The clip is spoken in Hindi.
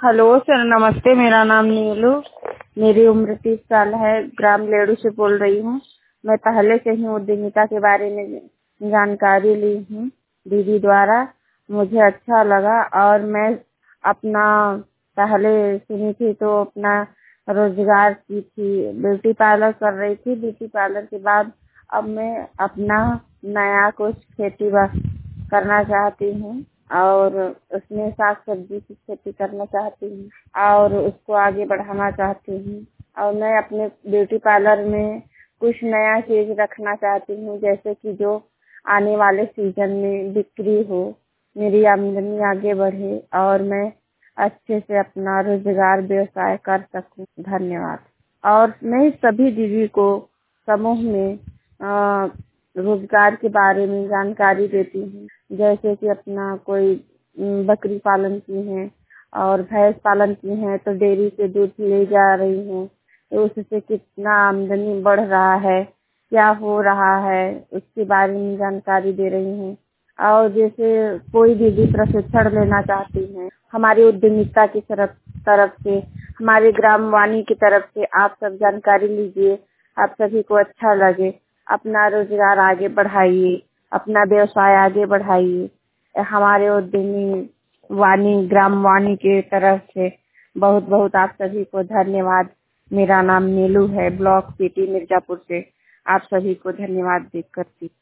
हेलो सर, नमस्ते। मेरा नाम नीलू, मेरी उम्र 30 साल है। ग्राम लेडू से बोल रही हूँ। मैं पहले से ही उद्यमिता के बारे में जानकारी ली हूँ दीदी द्वारा। मुझे अच्छा लगा और मैं अपना पहले सुनी थी तो अपना रोजगार की थी, ब्यूटी पार्लर कर रही थी। ब्यूटी पार्लर के बाद अब मैं अपना नया कुछ खेती करना चाहती हूँ और उसमें साग सब्जी की खेती करना चाहती हूँ और उसको आगे बढ़ाना चाहती हूँ। और मैं अपने ब्यूटी पार्लर में कुछ नया चीज रखना चाहती हूँ, जैसे कि जो आने वाले सीजन में बिक्री हो, मेरी आमदनी आगे बढ़े और मैं अच्छे से अपना रोजगार व्यवसाय कर सकूं। धन्यवाद। और मैं सभी दीदी को समूह में रोजगार के बारे में जानकारी देती हूँ, जैसे कि अपना कोई बकरी पालन की है और भैंस पालन की है तो डेयरी से दूध ले जा रही हूँ, तो उससे कितना आमदनी बढ़ रहा है, क्या हो रहा है, उसके बारे में जानकारी दे रही हूँ। और जैसे कोई दीदी प्रशिक्षण लेना चाहती हैं हमारी उद्यमिता की तरफ से, हमारे ग्राम वाणी की तरफ से, आप सब जानकारी लीजिए। आप सभी को अच्छा लगे, अपना रोजगार आगे बढ़ाइए, अपना व्यवसाय आगे बढ़ाइए। हमारे उद्यमी वाणी, ग्राम वाणी के तरफ से बहुत बहुत आप सभी को धन्यवाद। मेरा नाम नीलू है, ब्लॉक सिटी मिर्जापुर से। आप सभी को धन्यवाद देकर